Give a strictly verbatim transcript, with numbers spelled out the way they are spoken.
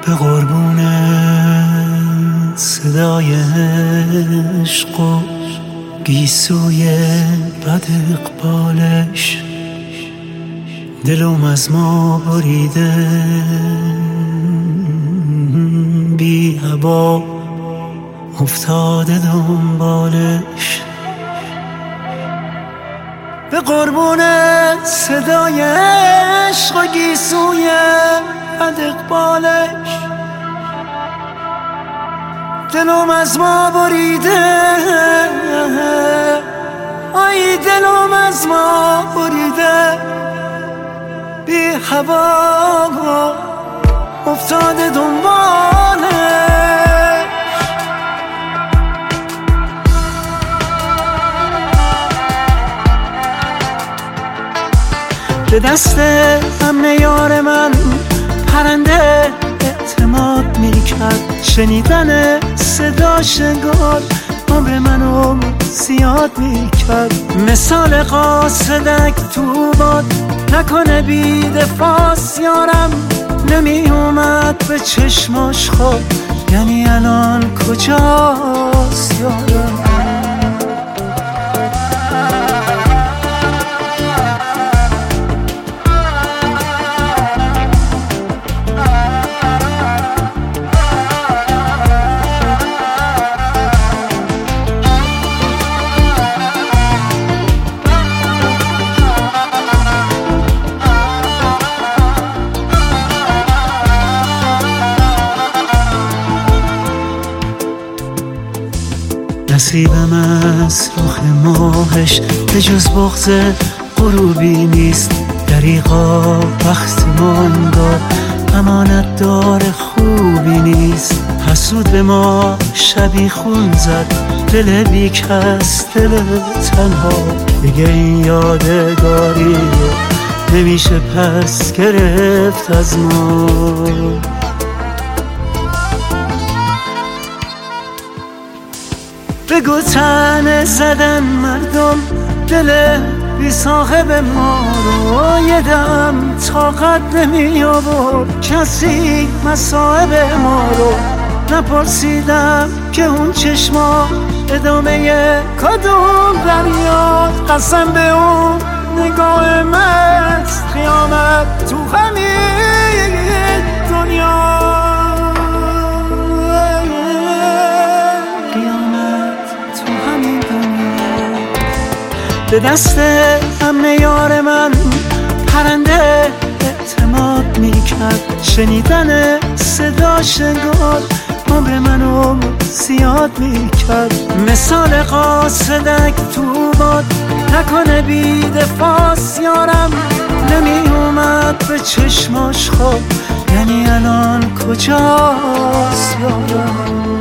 به قربون صدای عشق و گیسوی بد اقبالش دلم از ما بریده بی هوا افتاده دنبالش. به قربون صدای عشق و گیسوی بد اقبالش دلم از ما بریده، آی دلم از ما بریده بی هوا افتاده دنبالش. به دست امن یار من پرنده اعتماد میکرد، شنیدن صداش انگار عمر منو زیاد میکرد. مثال قاصدک تو باد نکنه بی دفاس یارم، نمی اومد به چشماش خواب، یعنی الان کجاست یارم؟ نصیبم از رخ ماهش به جز بغض غروبی نیست، دریغا وقت ماندار امانت دار خوبی نیست. حسود به ما شبی خون زد، دل بی کس دل تنها، دیگه این یادگاری نمیشه پس گرفت از ما. بگو تنه زدن مردم دل بی صاحب ما رو، یه دم طاقت نمی آورد کسی مصائب ما رو. نپرسیدم که اون چشما ادامه کدوم دریاد، قسم به اون نگاه مست قیامت تو همین دنیا. به دست امن یار من پرنده اعتماد میکرد، شنیدن صداش انگار عمر منو زیاد میکرد. مثال قاصدک تو باد نکنه بی دفاس یارم، نمی اومد به چشماش خواب، یعنی الان کجاست یارم؟